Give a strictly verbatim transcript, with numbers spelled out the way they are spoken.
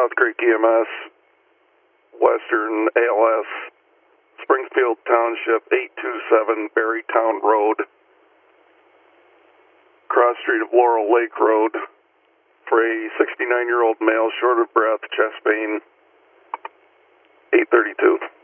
South Creek E M S, Western A L S, Springfield Township, eight two seven Berrytown Road, cross street of Laurel Lake Road, for a sixty-nine-year-old male, short of breath, chest pain, eight thirty-two.